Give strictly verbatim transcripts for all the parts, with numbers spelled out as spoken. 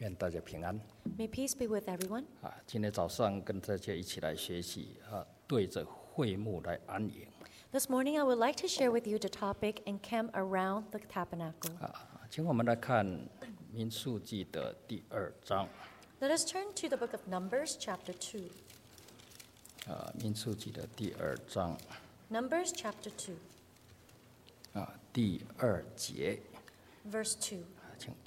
愿大家平安。 May peace be with everyone. 啊，今天早上跟大家一起来学习啊，对着会幕来安营。 This morning, I would like to share with you the topic encamp around the tabernacle. 啊，请我们来看民数记的第二章。 Let us turn to the book of Numbers, chapter two. 啊，民数记的第二章 Numbers, chapter two, 啊，第二节， verse two. 啊请读。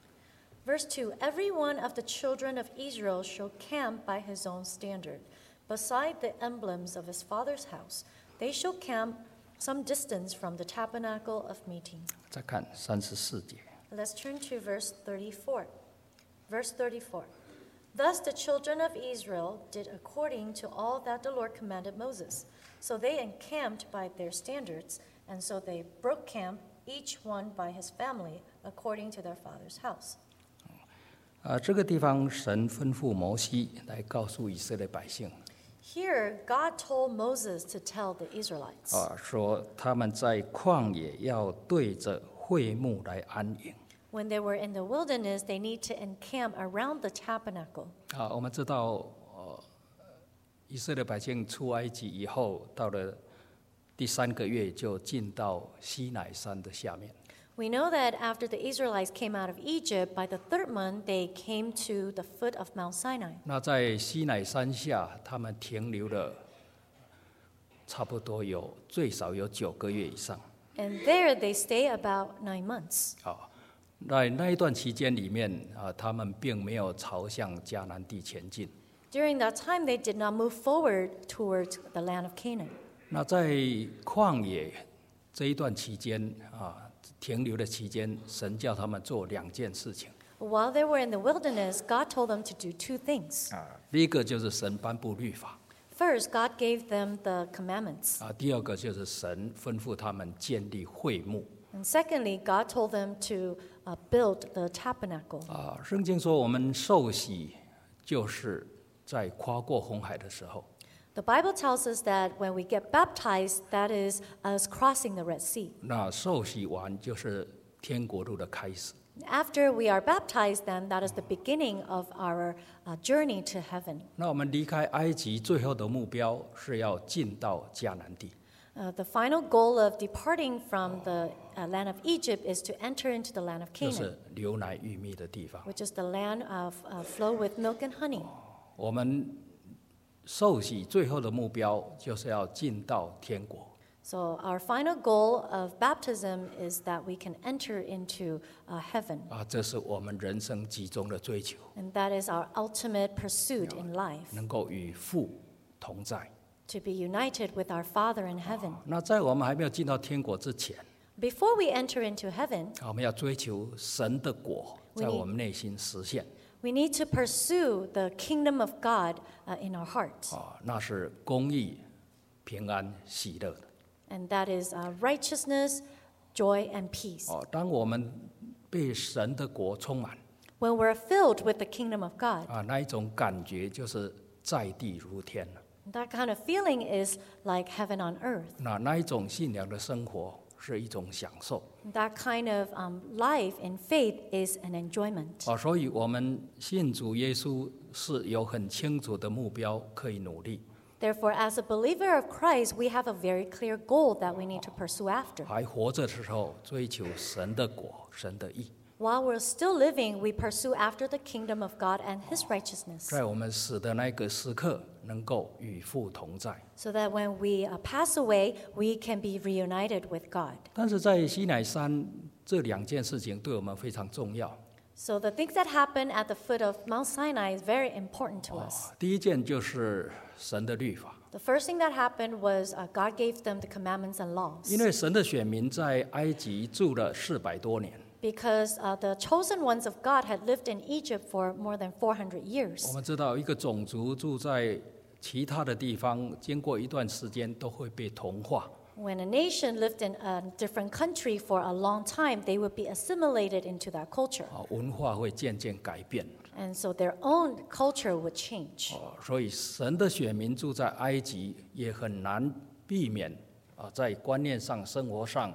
Verse two, every one of the children of Israel shall camp by his own standard. Beside the emblems of his father's house, they shall camp some distance from the tabernacle of meeting. 再看三十四节。 Let's turn to verse thirty-four. Verse thirty-four. Thus the children of Israel did according to all that the Lord commanded Moses. So they encamped by their standards, and so they broke camp, each one by his family, according to their father's house. 啊，这个地方神吩咐摩西来告诉以色列百姓， Here, God told Moses to tell the Israelites 啊，说他们在旷野要对着会幕来安营。 when they were in the wilderness, they need to encamp around the tabernacle. 啊，我们知道，呃，以色列百姓出埃及以后，到了第三个月就进到西乃山的下面。 We know that after the Israelites came out of Egypt, by the third month, they came to the foot of Mount Sinai. 那在西乃山下，他们停留了差不多有最少有九个月以上。 And there they stay about nine months. 啊，在那一段期间里面啊，他们并没有朝向迦南地前进。 During that time, they did not move forward towards the land of Canaan. 那在旷野这一段期间啊。 停留的期间，神叫他们做两件事情。 While they were in the wilderness, God told them to do two things. 啊，第一个就是神颁布律法。 First, God gave them the commandments. 啊，第二个就是神吩咐他们建立会幕。 And secondly, God told them to uh, build the tabernacle. 啊，圣经说我们受洗就是在跨过红海的时候。 The Bible tells us that when we get baptized, that is us crossing the Red Sea. 那受洗完就是天国路的开始。 After we are baptized, then that is the beginning of our uh, journey to heaven. 那我们离开埃及最后的目标是要进到迦南地。 Uh, the final goal of departing from the uh, land of Egypt is to enter into the land of 就 Canaan, 是流奶与蜜的地方。 which is the land of uh, flow with milk and honey. 我们受洗最后的目标就是要进到天国。 So our final goal of baptism is that we can enter into uh, heaven. 啊，这是我们人生集中的追求， And that is our ultimate pursuit in life, 能够与父同在。 to be united with our Father in heaven. 那在我们还没有进到天国之前， Before we enter into heaven, 啊我们要追求神的国 We 在 need- 我们内心实现。 we need to pursue the kingdom of God uh, in our heart. 啊，那是公义、平安、喜乐的。 And that is uh, righteousness, joy, and peace. 哦，当我们被神的国充满 When we're filled with the kingdom of God, 啊，那一种感觉就是在地如天了。 that kind of feeling is like heaven on earth. 那那一种信仰的生活是一种享受。 That kind of um, life in faith is an enjoyment. 啊，所以我们信主耶稣是有很清楚的目标可以努力， Therefore, as a believer of Christ, we have a very clear goal that we need to pursue after. 还活着的时候追求神的国、神的义。 While we're still living, we pursue after the kingdom of God and His righteousness, 在我们死的那个时刻，能够与父同在。 so that when we uh, pass away, we can be reunited with God. 但是在西乃山这两件事情对我们非常重要。 So the things that happen at the foot of Mount Sinai is very important to us. 第一件就是神的律法， The first thing that happened was uh, God gave them the commandments and laws. 因为神的选民在埃及住了四百多年。 Because uh, the chosen ones of God had lived in Egypt for more than four hundred 我 years. 们知道，一个种族住在其他的地方，经过一段时间都会被同化。 When a nation lived in a different country for a long time, they would be assimilated into that culture. 啊，文化会渐渐改变。 And so their own culture would change. 哦，所以神的选民住在埃及，也很难避免啊，在观念上、生活上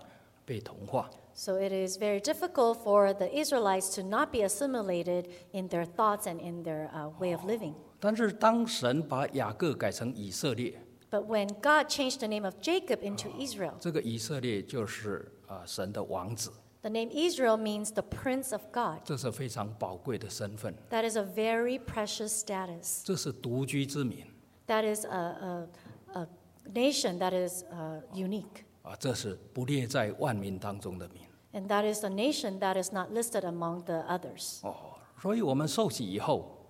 被同化。 So it is very difficult for the Israelites to not be assimilated in their thoughts and in their uh, way of living. 但是当神把雅各改成以色列， But when God changed the name of Jacob into Israel, 这个以色列就是啊、神的王子， the name Israel means the prince of God. 这是非常宝贵的身份， That is a very precious status. 这是独居之民 That is a, a, a nation that is uh, unique. 啊，这是不列在万民当中的民 And that is a nation that is not listed among the others. 哦。所以我们受洗以后，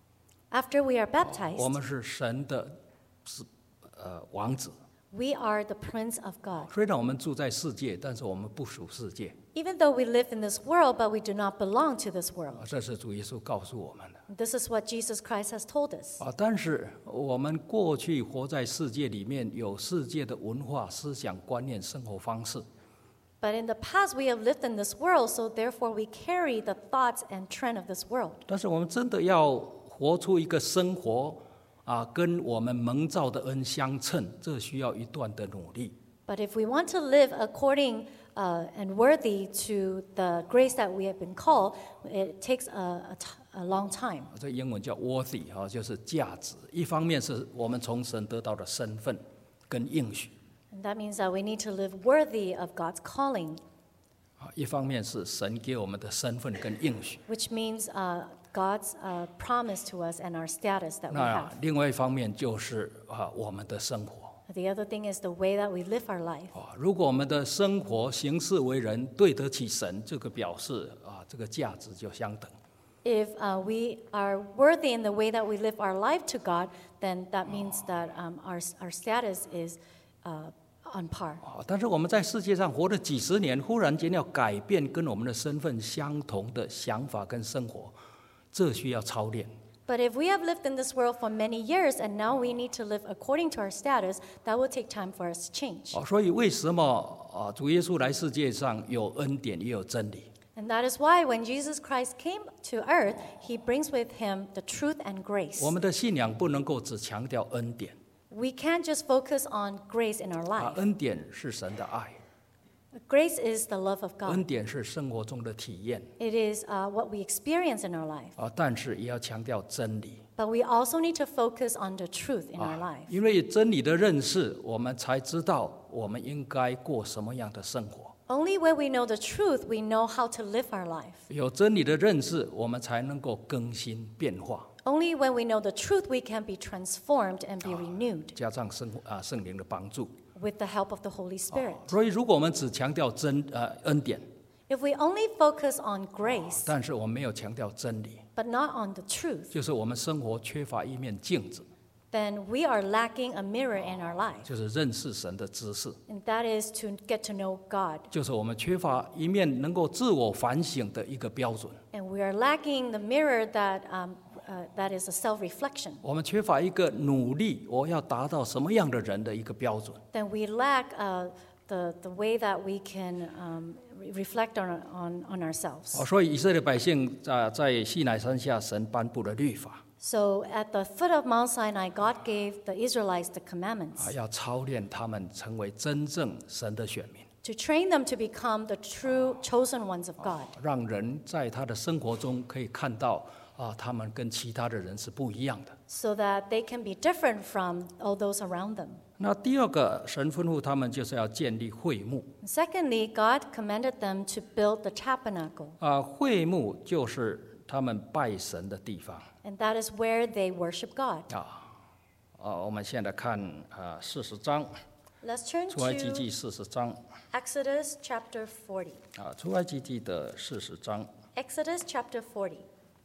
After we are 我 baptized, 们是神的是呃王子。 we are the prince of God. 虽然我们住在世界，但是我们不属世界 Even though we live in this world, but we do not belong to this 啊， world. 这是主耶稣告诉我们的 This is what Jesus Christ has told us. 啊。但是我们过去活在世界里面，有世界的文化、思想、观念、生活方式。 But in the past, we have lived in this world, so therefore we carry the thoughts and trend of this world. 但是我们真的要活出一个生活啊，跟我们蒙召的恩相称，这需要一段的努力。 But if we want to live according uh, and worthy to the grace that we have been called, it takes a, a, t- a long time. 这英文叫 worthy 啊，就是价值。一方面是我们从神得到的身份跟应许 And that means that we need to live worthy of God's calling, 啊，一方面是神给我们的身份跟应许。 which means uh, God's uh, promise to us and our status that we 那 have. 另外一方面就是啊，我们的生活 The other thing is the way that we live our life. 啊，如果我们的生活行事为人对得起神，这个表示啊，这个价值就相等。 If uh, we are worthy in the way that we live our life to God, then that means that um, our, our status is uh, on par. 啊，但是我们在世界上活了几十年，忽然间要改变跟我们的身份相同的想法跟生活，这需要操练。 But if we have lived in this world for many years and now we need to live according to our status, that will take time for us to change. 哦，所以为什么啊，主耶稣来世界上有恩典也有真理？ And that is why when Jesus Christ came to earth, he brings with him the truth and grace. 我们的信仰不能够只强调恩典 We can't just focus on grace in our 啊， life. 恩典是神的爱， Grace is the love of 恩 God. 典是生活中的体验 It is uh, what we experience in our life. 啊，但是也要强调真理 But we also need to focus on the truth in our 啊 life. 因为真理的认识，我们才知道我们应该过什么样的生活。 Only when we know the truth, we know how to live our life. 有真理的认识，我们才能够更新变化， Only when we know the truth, we can be transformed and be renewed 加上圣啊圣灵的帮助。 with the help of the Holy 啊 Spirit. 所以，如果我们只强调真呃恩典， If we only focus on grace, 但是我们没有强调真理， but not on the truth, 就是我们生活缺乏一面镜子， then we are lacking a mirror in our life. 就是认识神的知识， And that is to get to know God. 就是我们缺乏一面能够自我反省的一个标准， And we are lacking the mirror that, um, uh, that is a self-reflection. 我们缺乏一个努力我要达到什么样的人的一个标准。 Then we lack uh, the, the way that we can um, re- reflect on, on, on ourselves. 哦，所以以色列百姓在在西乃山下，神颁布了律法 So at the foot of Mount Sinai, God gave the Israelites the 啊， commandments 要操练他们成为真正神的选民， to train them to become the true chosen ones of God, 让人在他的生活中可以看到啊，他们跟其他的人是不一样的。 so that they can be different from all those around them. 那第二个，神吩咐他们就是要建立会幕 And secondly, God commanded them to build the tabernacle, 啊，会幕就是他们拜神的地方 and that is where they worship God. 啊。啊，我们现在看啊四十章， Let's turn 出埃及 to 记四十章 Exodus chapter forty. 啊，出埃及记的四十章 Exodus chapter forty,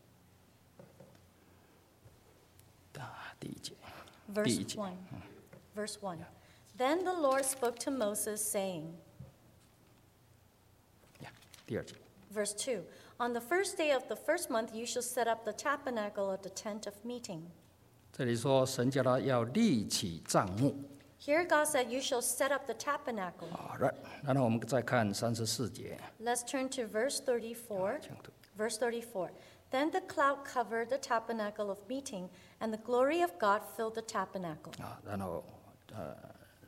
啊第一节。 verse 第一节。 one. Verse one. Then the Lord spoke to Moses, saying, 呀，第二节。 Verse two. On the first day of the first month, you shall set up the tabernacle of the tent of meeting. 这里说神叫他要立起帐幕 Here God said, You shall set up the tabernacle. 啊，然然后我们再看三十四节， Let's turn to verse thirty-four. 请读 Verse thirty-four. Then the cloud covered the tabernacle of meeting, and the glory of God filled the tabernacle. 啊，然后呃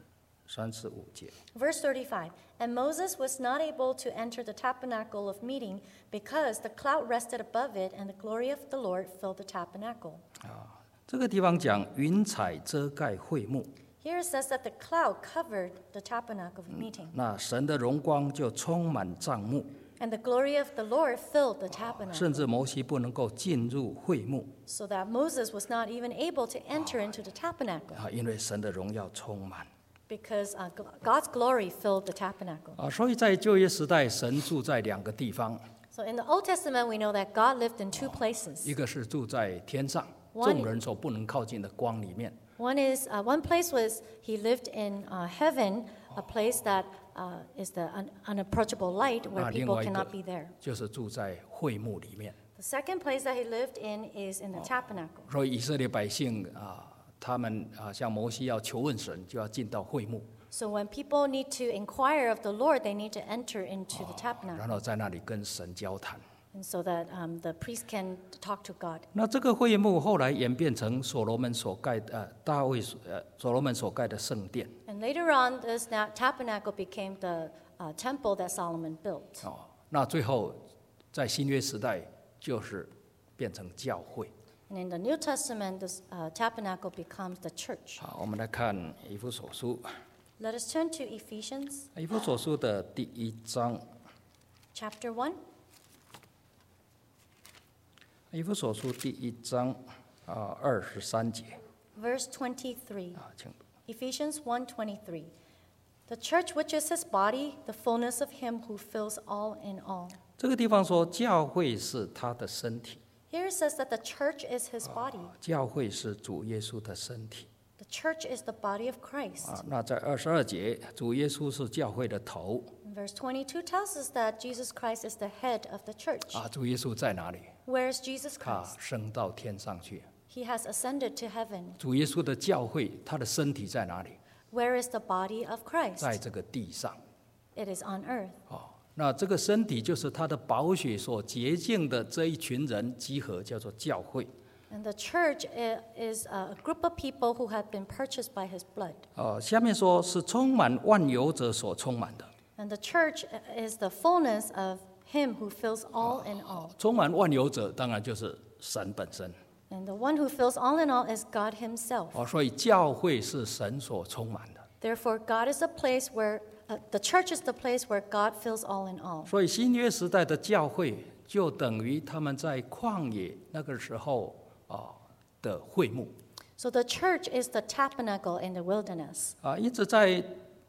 三十五节。 Verse thirty-five, and Moses was not able to enter the tabernacle of meeting because the cloud rested above it, and the glory of the Lord filled the tabernacle. 这个地方讲云彩遮盖会幕， Here it says that the cloud covered the tabernacle of meeting, 那神的荣光就充满帐幕， and the glory of the Lord filled the tabernacle, 甚至摩西不能够进入会幕 so that Moses was not even able to enter into the tabernacle 啊，因为神的荣耀充满 because uh, God's glory filled the tabernacle. 啊，所以在旧约时代，神住在两个地方， So in the Old Testament, we know that God lived in two places. 一个是住在天上， One- 众人所不能靠近的光里面。 One is uh, one place was he lived in uh, heaven, a place that uh, is the un- unapproachable light where 那另 people 外一 cannot 个 be there. 就是住在会幕里面。 The second place that he lived in is in the tabernacle. 所以以色列百姓啊，他们啊，像摩西要求问神，就要进到会幕， So when people need to inquire of the Lord, they need to enter into the 然 tabernacle, 后在那里跟神交谈。 and so that um, the priest can talk to God. 那这个会幕后来演变成所罗门所盖的，呃，大卫所呃所罗门所盖的圣殿。 And later on, this na- tabernacle became the uh, temple that Solomon built. 哦，那最后在新约时代就是变成教会。 And in the New Testament, this uh, tabernacle becomes the church. 好，我们来看以弗所书， Let us turn to Ephesians 以弗所书的第一章， chapter one. 以弗所书第一章啊二十三节 Verse twenty-three, 啊，请读。 Ephesians one twenty-three. The church which is his body, the fullness of him who fills all in all. 这个地方说教会是他的身体， Here it says that the church is his body. 教会是主耶稣的身体 The church is the body of Christ. 啊。那在二十二节，主耶稣是教会的头 And verse twenty-two tells us that Jesus Christ is the head of the church. 啊。主耶稣在哪里？ Where is Jesus 他 Christ? 升到天上去。 He has ascended to heaven. 主耶稣的教会，他的身体在哪里？ Where is the body of 在 Christ? 这个地上 It is on earth. 哦。那这个身体就是他的宝血所洁净的这一群人集合，叫做教会。 And the church i- is a group of people who have been purchased by his blood. 哦，下面说是充满万有者所充满的， And the church i- is the fullness of him who fills all in all. 充满万有者当然就是神本身 And the one who fills all in all is God himself. 哦。所以教会是神所充满的。 Therefore, God is a place where, uh, the church is the place where God fills all in all. 所以新约时代的教会就等于他们在旷野那个时候啊的会幕 So the church is the tabernacle in the wilderness. 啊。因此在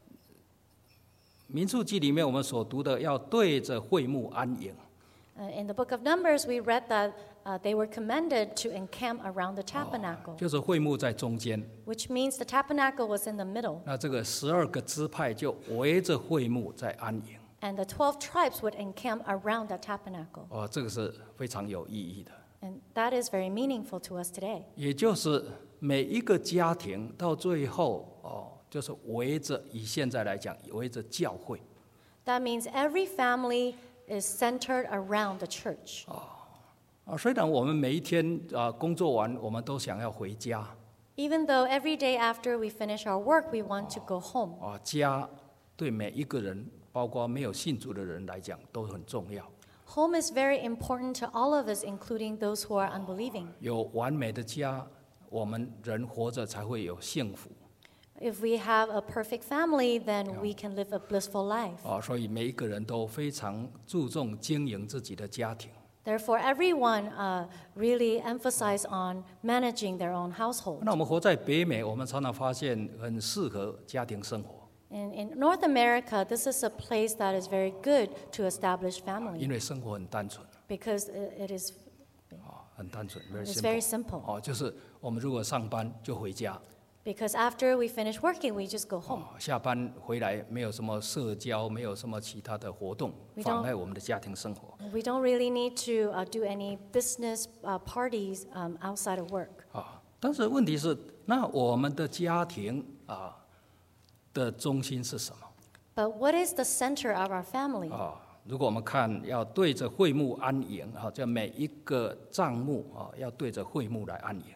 民数记里面我们所读的，要对着会幕安营。 Uh, in the book of Numbers, we read that uh, they were commanded to encamp around the tabernacle, 就是会幕在中间， which means the tabernacle was in the middle, 那这个十二个支派就围着会幕在安营。 and the twelve tribes would encamp around the tabernacle. 哦，这个是非常有意义的。 And that is very meaningful to us today. 也就是每一个家庭到最后哦，就是围着以现在来讲，围着教会。 That means every family is centered around the church. 啊，虽然我们每一天啊工作完，我们都想要回家 Even though every day after we finish our work, we want to go home. 啊，家对每一个人，包括没有信主的人来讲，都很重要。 Home is very important to all of us, including those who are unbelieving. 有完美的家，我们人活着才会有幸福 If we have a perfect family, then we can live a blissful life. 啊，所以每一个人都非常注重经营自己的家庭。 Therefore, everyone uh, really emphasize on managing their own household. 那我们活在北美，我们常常发现很适合家庭生活， In, in North America, this is a place that is very good to establish 因 family 为生活很单纯 because it, it is 啊，很单纯 ，very it's very simple。 simple. 哦，就是我们如果上班就回家， Because after we finish working, we just go home. 哦，下班回来没有什么社交，没有什么其他的活动 We don't- 妨碍我们的家庭生活 We don't really need to uh, do any business uh, parties um, outside of work. 啊。但是问题是，那我们的家庭啊的中心是什么 But what is the center of our family? 啊？如果我们看要对着会幕安营啊，这每一个帐幕啊，要对着会幕来安营。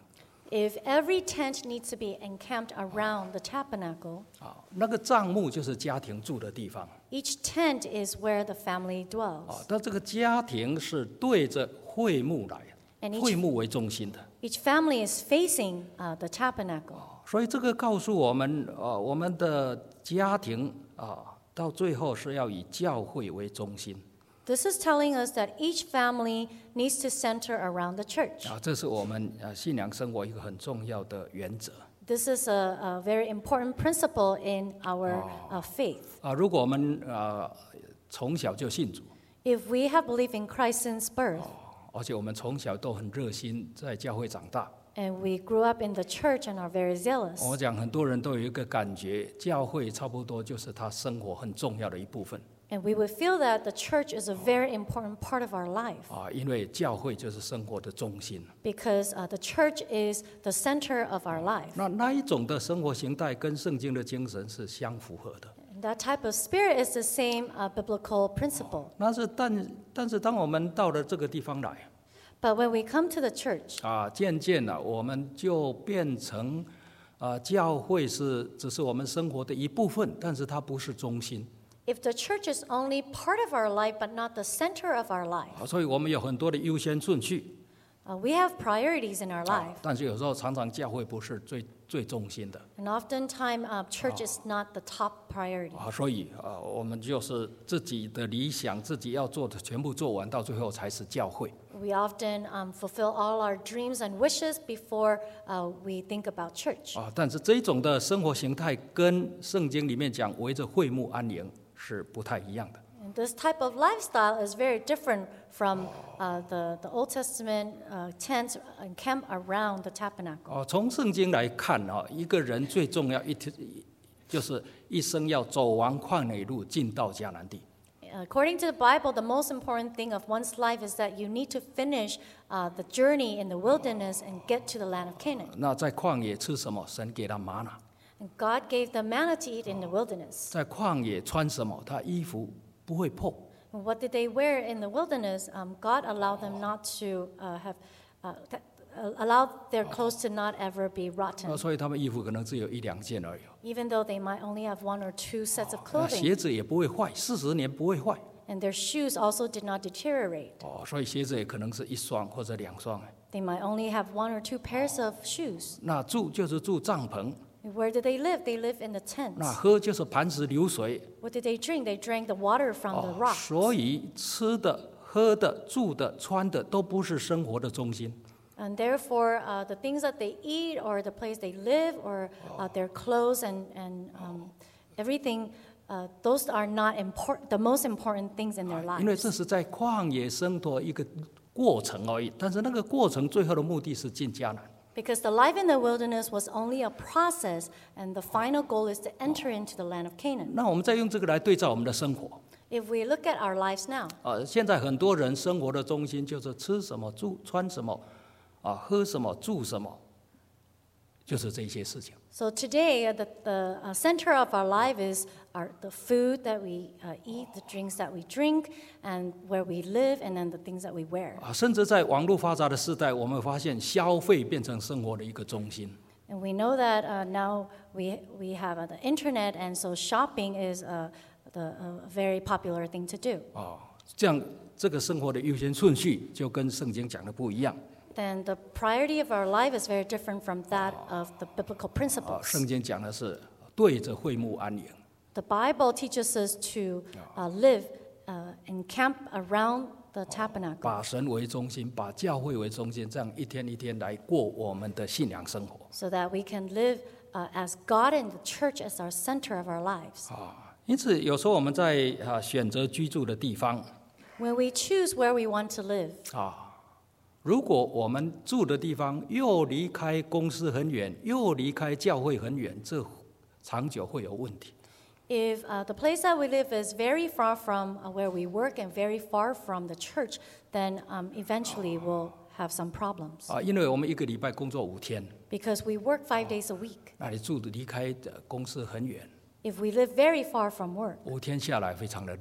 If every tent needs to be encamped around the tabernacle, 啊，那个帐幕就是家庭住的地方 each tent is where the family 啊 dwells. 。 但这个家庭是对着会幕来， And each- 会幕为中心的。 Each family is facing uh, the tabernacle. 所以这个告诉我们，呃，我们的家庭啊，到最后是要以教会为中心 This is telling us that each family needs to center around the church. 啊，这是我们呃信仰生活一个很重要的原则 This is a, a very important principle in our uh, faith. 啊。如果我们呃从小就信主， If we have believed in Christ since birth, 而且我们从小都很热心在教会长大， and we grew up in the church and are very zealous, 我讲很多人都有一个感觉，教会差不多就是他生活很重要的一部分 and we would feel that the church is a very important part of our life 啊，因为教会就是生活的中心。 because uh, the church is the center of our life. 那那一种的生活形态跟圣经的精神是相符合的。 And that type of spirit is the same uh, biblical principle. 但是但但是当我们到了这个地方来 But when we come to the church, 啊，渐渐的我们就变成啊，教会是只是我们生活的一部分，但是它不是中心 if the church is only part of our life but not the center of our life, 啊，所以我们有很多的优先顺序 uh, we have priorities in our 啊 life. 但是有时候常常教会不是最最中心的 And oftentimes, uh, church is not the top priority. 啊，所以啊，我们就是自己的理想，自己要做的全部做完，到最后才是教会。 We often um, fulfill all our dreams and wishes before uh, we think about church. 啊，但是这种的生活形态跟圣经里面讲围着会幕安营是不太一样的。 And this type of lifestyle is very different from uh, the, the Old Testament uh, tents encamped around the tabernacle. 哦，从圣经来看啊，一个人最重要一天就是一生要走完旷野路，进到迦南地。 According to the Bible, the most important thing of one's life is that you need to finish uh, the journey in the wilderness and get to the land of Canaan. 那在旷野吃什么？神给他玛纳。 And God gave them manna to eat in the wilderness. 在旷野穿什么？他衣服不会破。 And what did they wear in the wilderness? Um, God allowed them not to uh, have, uh, th- uh, allowed their clothes to not ever be 那 rotten, 所以他们衣服可能只有一两件而已。 even though they might only have one or two sets of 那 clothing. 鞋子也不会坏，四十年不会坏。 And their shoes also did not deteriorate. 哦，所以鞋子也可能是一双或者两双。 They might only have one or two pairs of shoes. 那住就是住帐篷， And where did they live? They live in the 那 tents. 喝就是磐石流水。 What did they drink? They drank the water from the 哦， rock. 所以吃的、喝的、住的、穿的都不是生活的中心。 And therefore, uh, the things that they eat or the place they live or uh, their clothes and, and um, everything, uh, those are not important, the most important things in their 因为 lives. 这是在旷野生活一个过程而已，但是那个过程最后的目的是进迦南。 Because the life in the wilderness was only a process, and the final goal is to enter into the land of Canaan. 那我们再用这个来对照我们的生活。 If we look at our lives now, 呃，现在很多人生活的中心就是吃什么、住穿什么，啊，喝什么、住什么，就是这些事情。 so today uh, the, the uh, center of our life is our, the food that we uh, eat, the drinks that we drink, and where we live, and then the things that we wear. 啊，甚至在网络发达的时代，我们发现消费变成生活的一个中心。 And we know that uh, now we, we have uh, the internet, and so shopping is uh, the, a very popular thing to do. 啊，这样这个生活的优先顺序就跟圣经讲的不一样。 Then the priority of our life is very different from that of the biblical 啊， principles. 圣经讲的是对着会幕安营。 The Bible teaches us to uh, live uh, and camp around the tabernacle, 把神为中心，把教会为中心，这样一天一天来过我们的信仰生活。 so that we can live uh, as God and the church as our center of our lives. 啊，因此有时候我们在啊选择居住的地方 When we choose where we want to live, 啊，如果我们住的地方又离开公司很远，又离开教会很远，这长久会有问题。 if uh, the place that we live is very far from uh, where we work and very far from the church, then um, eventually we'll have some problems. 啊，因为我们一个礼拜工作五天， Because we work five days a week. 那你住的离开的公司很远， If we live very far from work, 五天下来非常的累。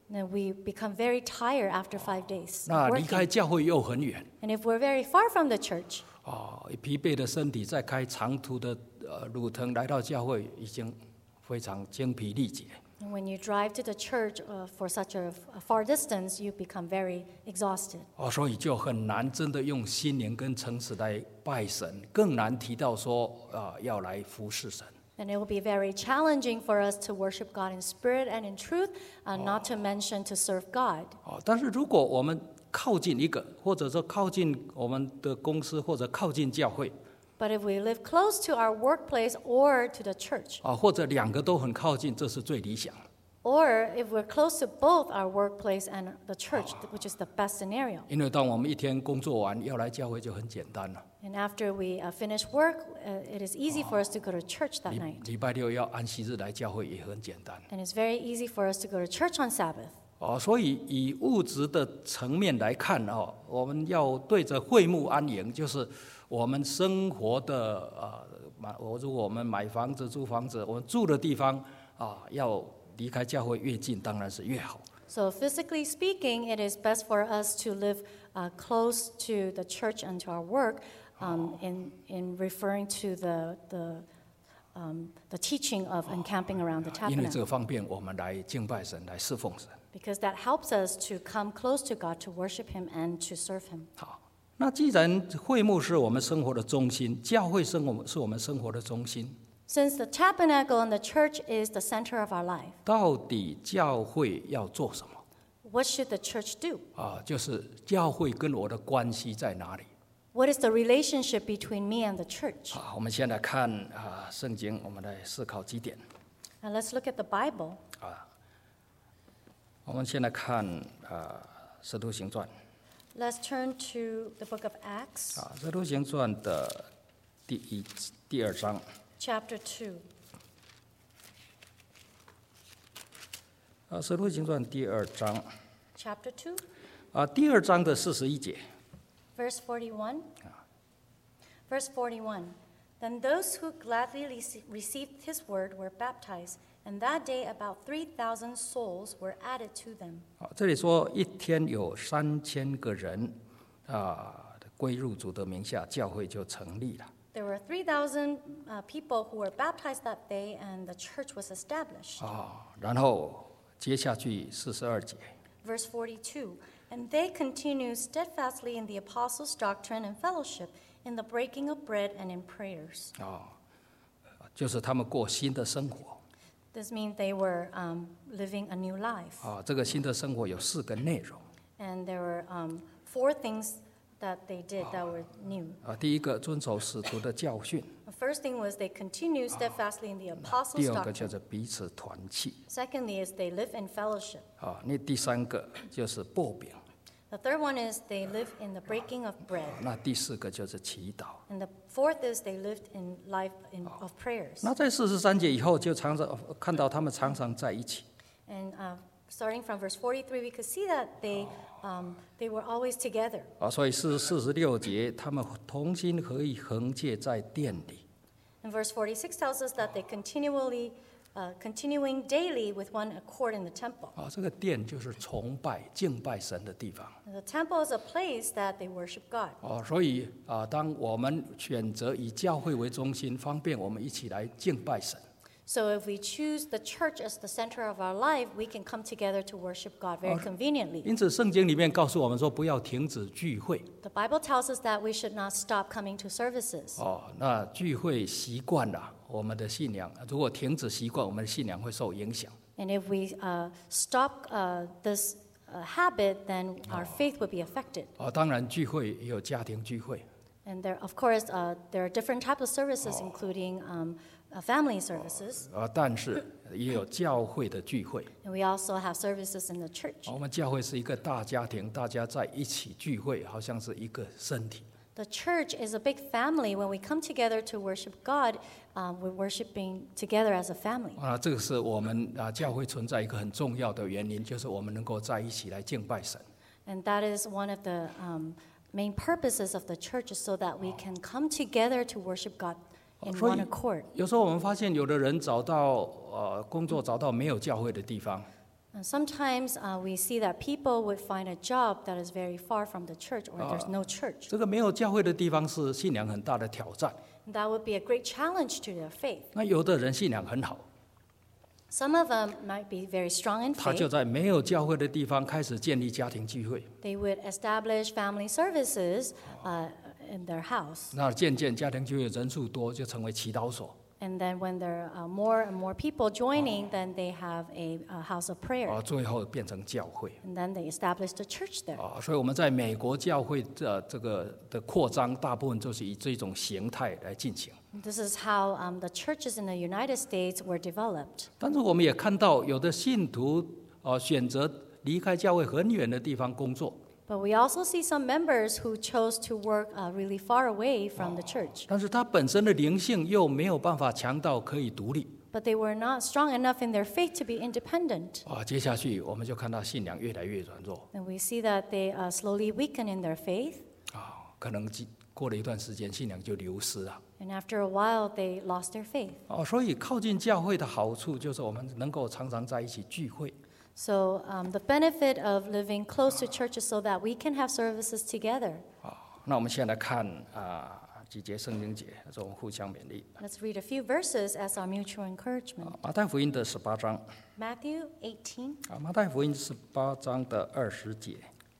then we become very tired after five days 那 of 离开 working. 教会又很远， And if we're very far from the church, 哦，疲惫的身体再开长途的呃路程来到教会，已经非常精疲力竭。 and when you drive to the church uh, for such a, a far distance, you become very exhausted. 哦，所以就很难真的用心灵跟诚实来拜神，更难提到说啊、呃、要来服侍神。 And it will be very challenging for us to worship God in spirit and in truth, uh, not to mention to serve God. 哦，但是如果我们靠近一个，或者说靠近我们的公司，或者靠近教会， But if we live close to our workplace or to the church, 啊，或者两个都很靠近，这是最理想。 or if we're close to both our workplace and the church, which is the best scenario. 因为当我们一天工作完要来教会就很简单了。 And after we uh, finish work, uh, it is easy for us to go to church that 礼 night. 礼拜六要安息日来教会也很简单。 And it's very easy for us to go to church on Sabbath. 哦，所以以物质的层面来看哦，我们要对着会幕安营，就是我们生活的呃，买我如果我们买房子、租房子，我们住的地方啊，要离开教会越近，当然是越好。 So physically speaking, it is best for us to live uh, close to the church and to our work, um, in in referring to the the um, the teaching of encamping around the 因为这 tabernacle, 个方便我们来敬拜神，来侍奉神。 because that helps us to come close to God, to worship Him and to serve Him. 好，那既然会幕是我们生活的中心，教会生活是我们生活的中心， Since the tabernacle and the church is the center of our life, 到底教会要做什么？ what should the church do? 啊，就是教会跟我的关系在哪里？ What is the relationship between me and the church? 好，我们先来看啊圣经，我们来思考几点。 Now let's look at the Bible. 我们先来看啊《使徒行传》 Let's turn to the book of Acts, 啊，《使徒行传》的第一第二章 chapter two. 啊，《使徒行传》第二章 Chapter two, 啊，第二章的四十一节 verse forty-one. Verse forty-one. Then those who gladly rece- received his word were baptized, and that day about three thousand souls were added to them. 啊，这里说一天有三千个人啊归入主的名下，教会就成立了。 There were three thousand uh, people who were baptized that day, and the church was established. 啊，然后接下去四十二节 Verse forty-two. And they continued steadfastly in the apostles' doctrine and fellowship, in the breaking of bread and in prayers. 啊，就是他们过新的生活 This means they were um, living a new life. 啊。这个新的生活有四个内容 And there were um, four things that they did that were new. 啊。第一个遵守使徒的教训， The first thing was they continued steadfastly in the 第 apostles' 二个叫 doctrine. 做彼此团契 Secondly is they live in fellowship. 啊。那第三个就是擘饼， The third one is they live in the breaking of bread. 那第四个就是祈祷。 And the fourth is they lived in life in, of prayers. 那在四十三节以后，就常常看到他们常常在一起 And uh, starting from verse forty-three, we could see that they, um, they were always together. 啊。所以四四十六节，他们同心合意横借在殿里 And verse forty-six tells us that they continually, uh, continuing daily with one accord in the temple. 啊。这个殿就是崇拜、敬拜神的地方 And the temple is a place that they worship God. 哦。所以啊，当我们选择以教会为中心，方便我们一起来敬拜神。 So if we choose the church as the center of our life, we can come together to worship God very conveniently. 因此，圣经里面告诉我们说，不要停止聚会 The Bible tells us that we should not stop coming to services. 哦。那聚会习惯了，我们的信仰如果停止习惯，我们的信仰会受影响。 And if we uh, stop uh, this uh, habit, then our faith would be affected. 哦，当然聚会也有家庭聚会 And there, of course, uh, there are different types of services, including um, uh, family services. 啊，但是也有教会的聚会。 And we also have services in the church. 我们教会是一个大家庭，大家在一起聚会，好像是一个身体。 The church is a big family. When we come together to worship God, um, we're worshiping together as a family. 啊，这个是我们啊教会存在一个很重要的原因，就是我们能够在一起来敬拜神。 And that is one of the um, main purposes of the church, is so that we can come together to worship God in 所 one 以 accord. 有时候我们发现，有的人找到呃工作找到没有教会的地方， And And sometimes uh, we see that people would find a job that is very far from the church or there's no church. 这个没有教会的地方是信仰很大的挑战。 And that would be a great challenge to their faith. 那有的人信仰很好， Some of them might be very strong in 他就 faith. 在没有教会的地方开始建立家庭聚会。 They would establish family services uh, in their house. 那渐渐家庭聚会人数多，就成为祈祷所。 And then when there are more and more people joining, then they have a, a house of prayer. 啊，最后变成教会。 And then they established a church there. 啊，所以我们在美国教会的这个的扩张，大部分就是以这种形态来进行。 This is how um, the churches in the United States were developed. 但是我们也看到，有的信徒啊选择离开教会很远的地方工作， But we also see some members who chose to work uh, really far away from the church. 但是他本身的灵性又没有办法强到可以独立。 But they were not strong enough in their faith to be independent. 啊，接下去我们就看到信仰越来越软弱。 And we see that they uh, slowly weaken in their faith. 啊，可能几过了一段时间，信仰就流失了。 And after a while, they lost their faith. 哦，所以靠近教会的好处就是我们能够常常在一起聚会。 So um, the benefit of living close to churches so that we can have services together. 啊，那我们先来看啊几节圣经节，这种互相勉励。 Let's read a few verses as our mutual encouragement. 啊，马太福音的十八章， Matthew eighteen. 啊，马太福音十八章的二十节，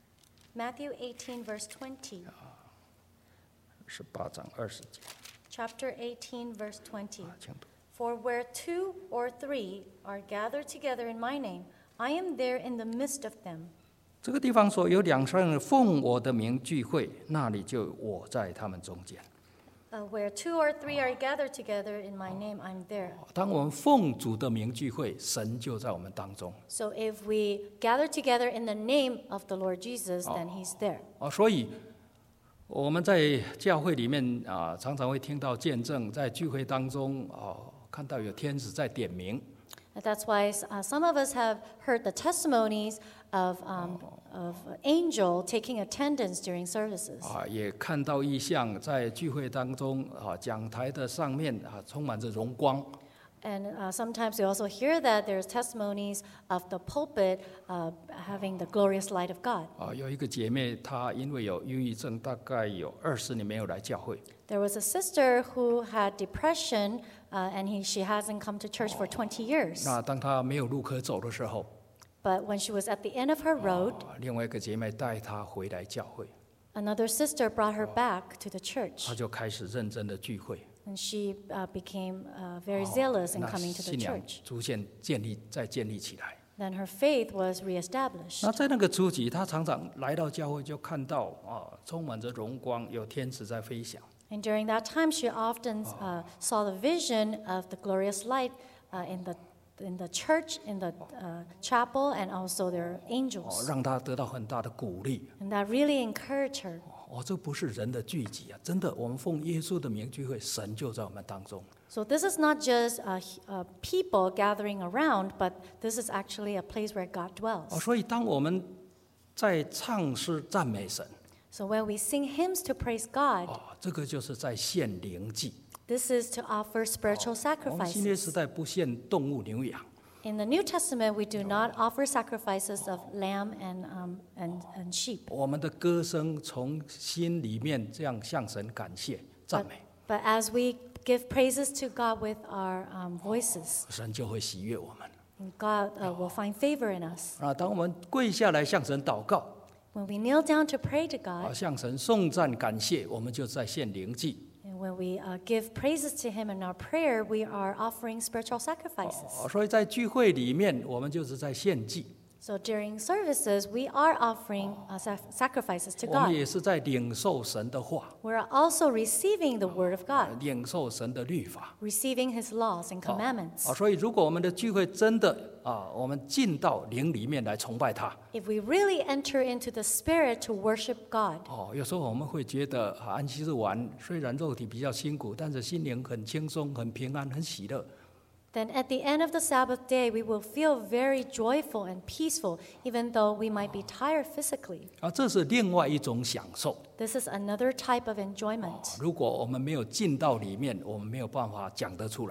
Matthew eighteen, verse twenty. 十八章二十节， Chapter eighteen, verse twenty. 啊，请读。 For where two or three are gathered together in my name, I am there in the midst of them. 这个地方说有两三人奉我的名聚会，那里就我在他们中间。 Uh, where two or three are gathered together in my name, I'm there. 当我们奉主的名聚会，神就在我们当中。 So if we gather together in the name of the Lord Jesus, then He's there. 啊，所以我们在教会里面啊，常常会听到见证，在聚会当中啊，看到有天使在点名。 And that's why uh, some of us have heard the testimonies of, um, of angel taking attendance during services. 啊，也看到异象，在聚会当中啊，讲台的上面啊，充满着荣光。 And uh, sometimes we also hear that there's testimonies of the pulpit uh, having the glorious light of God. 啊，有一个姐妹，她因为有忧郁症，大概有二十年没有来教会。 There was a sister who had depression, uh, and he, she hasn't come to church for twenty years. 那当她没有路可走的时候， But when she was at the end of her road, 啊，另外一个姐妹带她回来教会， another sister brought her back to the 她 church. 就开始认真的聚会。 And she uh, became uh, very zealous in 那 coming to the 信仰 church. 逐渐建立，再建立起来。 Then her faith was reestablished. 那在那个初期，她常常来到教会，就看到啊，充满着荣光，有天使在飞翔。 And during that time, she often uh, saw the vision of the glorious light uh, in the in the church, in the uh, chapel, and also their 哦， angels. 让她得到很大的鼓励。 And that really encouraged her. 哦，这不是人的聚集啊，真的，我们奉耶稣的名聚会，神就在我们当中。 So this is not just uh, h- uh, people gathering around, but this is actually a place where God 哦， dwells. 所以当我们在唱诗赞美神， So when we sing hymns to praise God, 哦，这个就是在献灵祭。 this is to offer spiritual 我们新约时 sacrifices. 代不献动物牛羊， In the New Testament, we do not offer sacrifices of lamb and, um, and, and sheep. 我们的歌声从心里面这样向神感谢赞 But, 美， but as we give praises to God with our um, voices, 神就会喜悦我们。 and God uh, will find favor in us. 啊，当我们跪下来向神祷告， When we kneel down to pray to 啊， God, 向神颂赞感谢，我们就在献灵祭。 and when we uh, give praises to Him in our prayer, we are offering spiritual sacrifices. 哦，所以在聚会里面，我们就是在献祭， So during services, we are offering uh, sac- sacrifices to 我们 God. 也是在领受神的话， We're also receiving the Word of God, 领受神的律法。 receiving His laws and 啊 commandments. 啊，所以如果我们的聚会真的啊，我们进到灵里面来崇拜他， If we really enter into the Spirit to worship God, 哦，有时候我们会觉得啊，安息日玩虽然肉体比较辛苦，但是心灵很轻松、很平安、很喜乐。 then at the end of the Sabbath day, we will feel very joyful and peaceful, even though we might be tired physically. 啊，这是另外一种享受。 This is another type of enjoyment. 如果我们没有进到里面，我们没有办法讲得出来。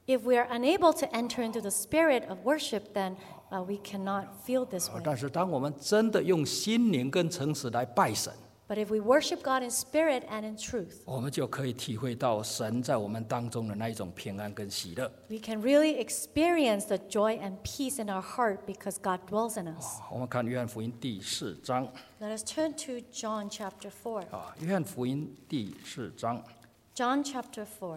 If we are unable to enter into the spirit of worship, then uh, we cannot feel this way. 但是当我们真的用心灵跟诚实来拜神， But if we worship God in spirit and in truth, 我们就可以体会到神在我们当中的那一种平安跟喜乐。 we can really experience the joy and peace in our heart because God dwells in us. 我们看约翰福音第四章 Let us turn to John chapter four. 啊，约翰福音第四章 John chapter four.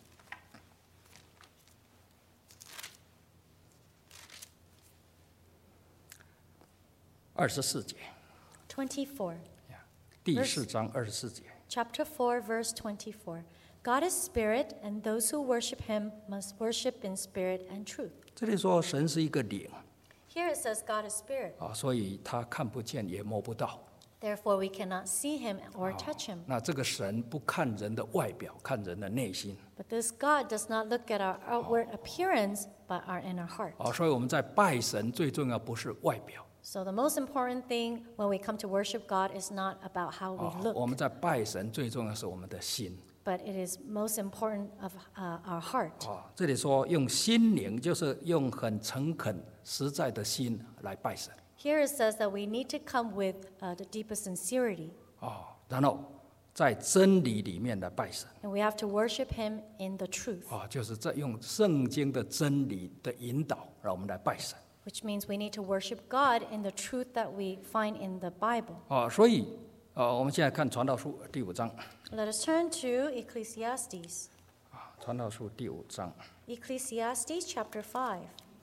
二十四节， twenty-four. 第四章二十四节。 Chapter four, verse twenty-four. God is spirit, and those who worship him must worship in spirit and truth. 这里说神是一个灵 Here it says God is spirit. 啊，所以他看不见也摸不到。 Therefore, we cannot see him or touch him. 那这个神不看人的外表，看人的内心 But this God does not look at our outward appearance, but our inner heart. 啊，所以我们在拜神最重要不是外表 So the most important thing when we come to worship God is not about how 啊 we， 我 look, 们在拜神最重要是我们的心 but it is most important of uh, our heart. 啊。这里说用心灵，就是用很诚恳、实在的心来拜神 Here it says that we need to come with uh, the deepest sincerity, 啊，然后在真理里面来拜神 and we have to worship him in the truth, 啊，就是在用圣经的真理的引导，让我们来拜神 which means we need to worship God in the truth that we find in the Bible. 啊。所以啊，我们现在看传道书第五章 Let us turn to Ecclesiastes. 啊，传道书第五章 Ecclesiastes chapter five.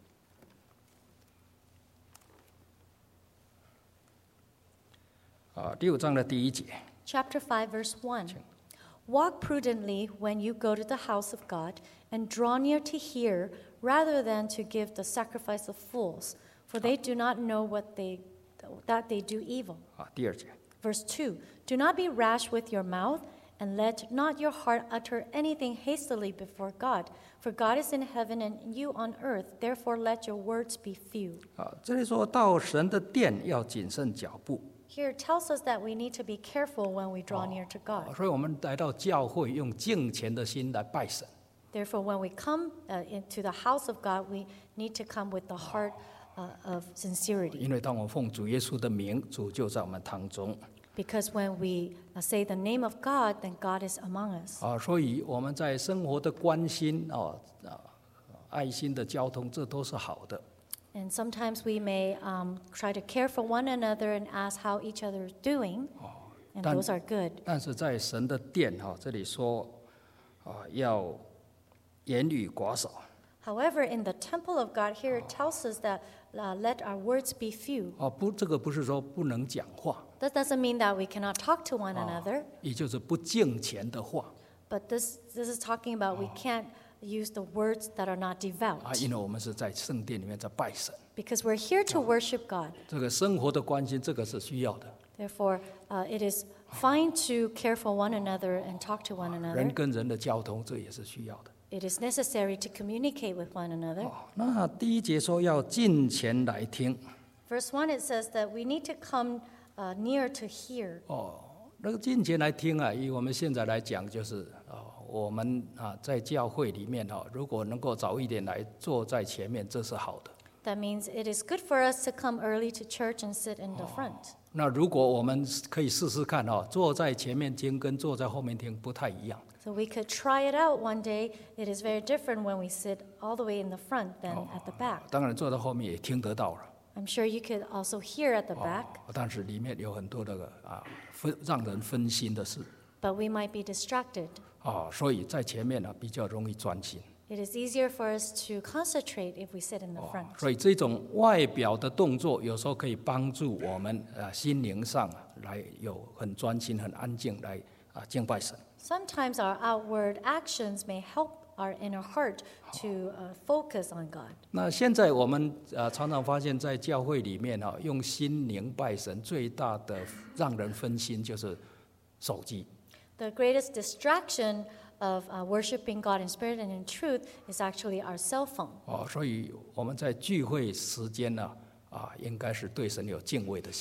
啊，第五章的第一节 Chapter five, verse one. Walk prudently when you go to the house of God, and draw near to hear, rather than to give the sacrifice of fools, for they do not know what they, that they do evil. 啊，第二节 Verse two. Do not be rash with your mouth, and let not your heart utter anything hastily before God. For God is in heaven and you on earth, therefore let your words be few. 啊，这里说到神的殿要谨慎脚步 Here it tells us that we need to be careful when we draw near to 啊， God. 所以我们来到教会用敬虔的心来拜神 Therefore, when we come uh, into the house of God, we need to come with the heart uh, of sincerity. 因为当我们奉主耶稣的名，主就在我们当中 Because when we uh, say the name of God, then God is among us. 啊，所以我们在生活的关心啊啊爱心的交通，这都是好的 And sometimes we may um, try to care for one another and ask how each other is doing, and 但- those are good. 但是在神的殿哈、这里说啊要言语寡少 However, in the temple of God, here it tells us that uh, let our words be few. 啊，不，这个不是说不能讲话， That doesn't mean that we cannot talk to one another, 也就是不敬虔的话 but this, this is talking about we can't use the words that are not 啊， devout. 因为我们是在圣殿里面在拜神， Because we're here to worship God. 这个生活的关心，这个是需要的。 Therefore, uh, it is fine to care for one another and talk to one 人 another. 跟人的交通，这也是需要的。 It is necessary to communicate with one another. 哦，那第一节说要近前来听 Verse one, it says that we need to come uh, near to hear. 哦，那个近前来听啊，以我们现在来讲，就是哦，我们啊在教会里面哈、如果能够早一点来坐在前面，这是好的。 That means it is good for us to come early to church and sit in the front. 那如果我们可以试试看哦，坐在前面听跟坐在后面听不太一样。 So we could try it out one day. It is very different when we sit all the way in the front than at the back. 当然坐在后面也听得到了， I'm sure you could also hear at the back, 但是里面有很多的啊分让人分心的事 but we might be distracted. 啊，所以在前面呢比较容易专心。 It is easier for us to concentrate if we sit in the front. 所以这种外表的动作有时候可以帮助我们啊心灵上啊来有很专心、很安静来啊敬拜神。 Sometimes our outward actions may help our inner heart to uh, focus on God. 那现在我们啊常常发现，在教会里面哈，用心灵拜神最大的让人分心就是手机。 The greatest distraction of uh, worshiping God in spirit and in truth is actually our cell phone. 哦，所以我们在聚会时间呢啊应该是对神有敬畏的心。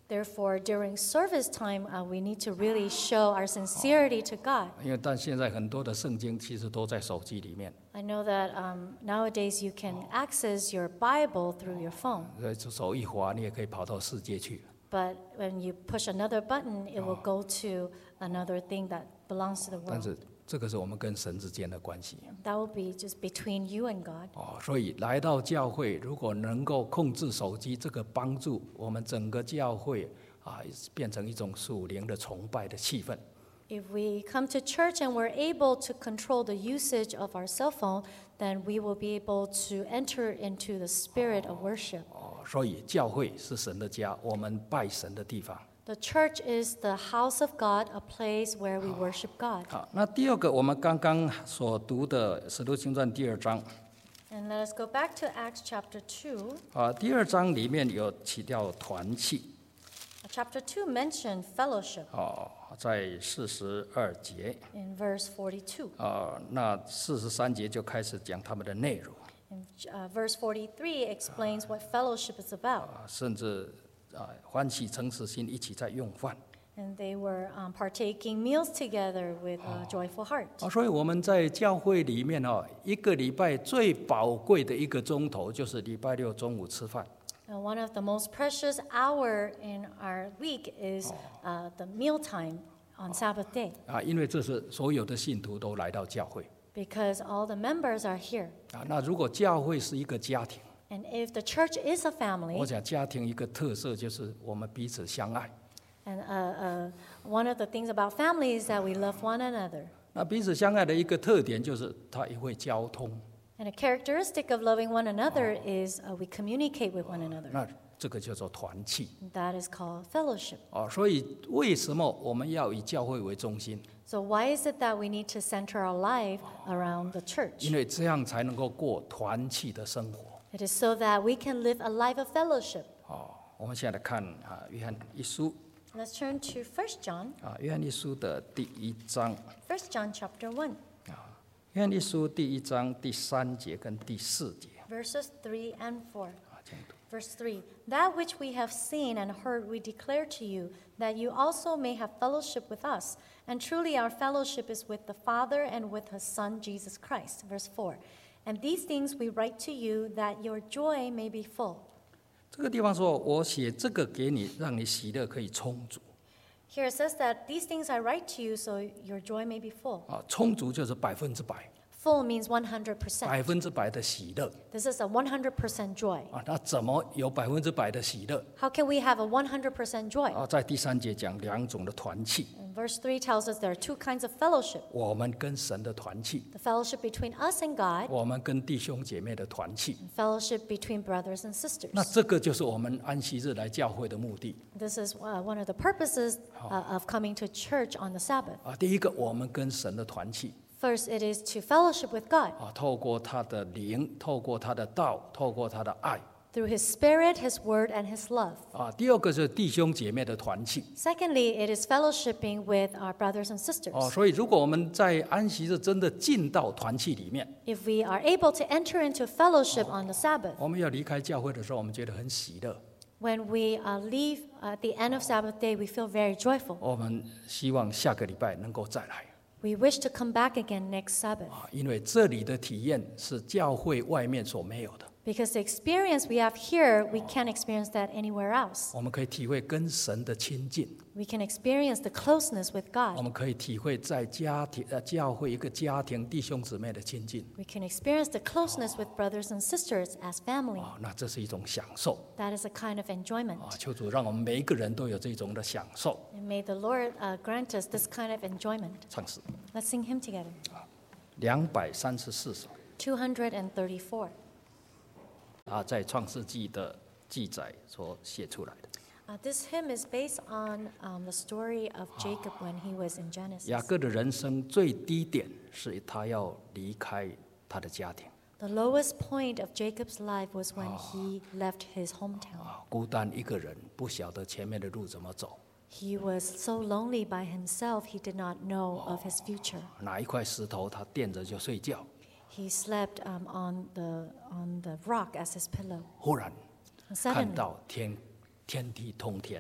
Therefore, during service time, uh, we need to really show our sincerity to God. 因为但现在很多的圣经其实都在手机里面， I know that um, nowadays you can access your Bible through your phone, 所以手一滑，你也可以跑到世界去。 but when you push another button, it will go to another thing that belongs to the 但 world. 是这个是我们跟神之间的关系。 That will be just between you and God. 哦，所以来到教会，如果能够控制手机，这个帮助我们整个教会啊，变成一种属灵的崇拜的气氛。 If we come to church and we're able to control the usage of our cell phone, then we will be able to enter into the spirit of worship. 哦，所以教会是神的家，我们拜神的地方。 The church is the house of God, a place where we worship God. 好，那第二个，我们刚刚所读的《使徒行传》第二章 And let us go back to Acts chapter two. 啊，第二章里面有提到团契 Chapter two mentioned fellowship 哦，在四十二节 in verse forty-two. 啊，那四十三节就开始讲他们的内容 And uh, verse forty-three explains what fellowship is about. 啊，甚至啊欢喜诚实心一起在用饭 And they were um, partaking meals together with a joyful heart. 啊，所以我们在教会里面哦，一个礼拜最宝贵的一个钟头就是礼拜六中午吃饭。 And one of the most precious hour in our week is uh, the meal time on Sabbath day, 啊，因为这是所有的信徒都来到教会 because all the members are here. 啊。那如果教会是一个家庭， And if the church is a 我 family, 想家庭一个特色就是我们彼此相爱。 and uh, uh, one of the things about family is that we love one another. 那彼此相爱的一个特点就是它也会交通。 And a characteristic of loving one another is uh, we communicate with one another. 那这个叫做团契 That is called fellowship. 啊。所以为什么我们要以教会为中心？ So why is it that we need to center our life around the church? 因为这样才能够过团契的生活。 It is so that we can live a life of fellowship. 哦，我们现在来看啊，约翰一书 Let's turn to First John. 啊，约翰一书的第一章。 First John chapter one, 约翰一书第一章第三节跟第四节 verses three and four. 啊，这样读。 Verse three, That which we have seen and heard we declare to you, that you also may have fellowship with us. And truly our fellowship is with the Father and with His Son, Jesus Christ. Verse four, And these things we write to you, that your joy may be full. 这个地方说，我写这个给你，让你喜乐可以充足 Here it says that these things I write to you, so your joy may be full. 啊，充足就是百分之百， Full means one hundred percent. 百分之百的喜乐 This is a one hundred percent joy. 啊。那怎么有百分之百的喜乐 How can we have a one hundred percent joy? 啊？在第三节讲两种的团契， And verse three tells us there are two kinds of fellowship. 我们跟神的团契， The fellowship between us and God, 我们跟弟兄姐妹的团契。 and fellowship between brothers and sisters. 那这个就是我们安息日来教会的目的 This is uh, one of the purposes uh, of coming to church on the Sabbath. 啊。第一个，我们跟神的团契 First, it is to fellowship with God 啊，透过他的灵，透过他的道，透过他的爱 through His Spirit, His Word, and His love. 啊。第二个是弟兄姐妹的团契 Secondly, it is fellowshipping with our brothers and sisters. 哦。所以，如果我们在安息日真的进到团契里面， If we are able to enter into fellowship on the Sabbath, 我们要离开教会的时候，我们觉得很喜乐。 when we uh, leave at the end of Sabbath day, we feel very joyful. 我们希望下个礼拜能够再来 We wish to come back again next Sabbath 啊，因为这里的体验是教会外面所没有的。 because the experience we have here, we can't experience that anywhere else. 我们可以体会跟神的亲近， We can experience the closeness with 我 God. 们可以体会在家庭呃教会一个家庭弟兄姊妹的亲近 We can experience the closeness with brothers and sisters as family. 啊，那这是一种享受 That is a kind of enjoyment. 啊。求主让我们每一个人都有这种的享受。 And may the Lord uh, grant us this kind of enjoyment. 唱诗 Let's sing hymn together. 两百三十四首 two hundred thirty-four. 啊，在创世纪的记载所写出来的。 Uh, this hymn is based on um, the story of Jacob when he was in Genesis. 雅各的人生最低点是他要离开他的家庭 The lowest point of Jacob's life was when he left his hometown. 啊，孤单一个人，不晓得前面的路怎么走， He was so lonely by himself, he did not know of his future. 哪一块石头他垫着就睡觉。 He slept um, on, the, on the rock as his pillow. 忽然 And 看 suddenly, 到天天地通天，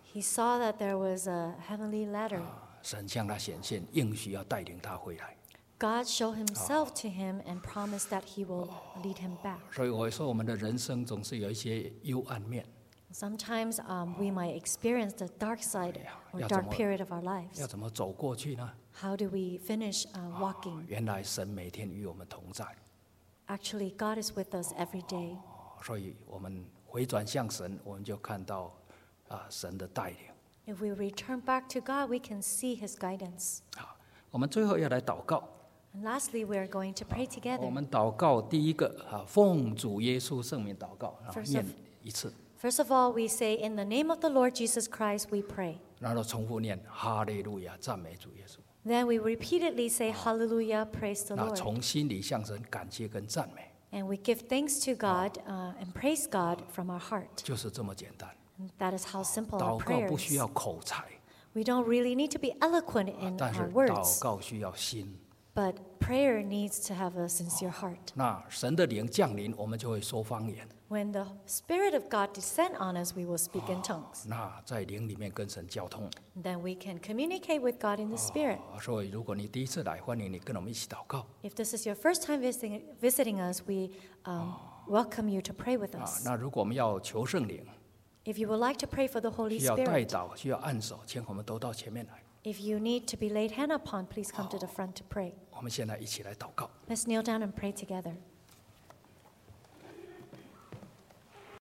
He saw that there was a heavenly ladder. 神向他显现，应许要带领他回来。 God showed himself to him and promised that he will lead him back. 所以我说，我们的人生总是有一些幽暗面， Sometimes um, we might experience the dark side or 要 dark 怎么- period of our 要 lives. 怎么走过去呢？ How do we finish uh, walking? 原来神每天与我们同在， Actually, God is with us every day. 所以我们回转向神，我们就看到啊神的带领。 If we return back to God, we can see his guidance. 好，我们最后要来祷告。 And lastly, we are going to pray 我 together. 们祷告第一个啊，奉主耶稣圣名祷告，啊 First 念 of- 一次， First of all, we say, in the name of the Lord Jesus Christ, we pray. 然后重复念哈利路亚，赞美主耶稣。 Then we repeatedly say, Hallelujah, praise the 那 Lord. 从心里向神感谢跟赞美， And we give thanks to God uh, and praise God from our heart. 就是这么简单。 And that is how simple 祷 our 告不 prayer 需 is. 要口才， We don't really need to be eloquent in 但是 our 祷 words, 告需要心。 but prayer needs to have a sincere heart. 那神的灵降临，我们就会说方言。 When the Spirit of God descends on us, we will speak in tongues. 那在灵里面跟神交通。 Then we can communicate with God in the Spirit. 啊所以如果你第一次来，欢迎你跟我们一起祷告。 If this is your first time visiting, visiting us, we um, welcome you to pray with 啊， us. 那如果我们要求圣灵， If you would like to pray for the Holy 需要带 Spirit, 导，需要按手，请我们都到前面来。 if you need to be laid hand upon, please come to the front to pray. 我们现在一起来祷告。 Let's kneel down and pray together.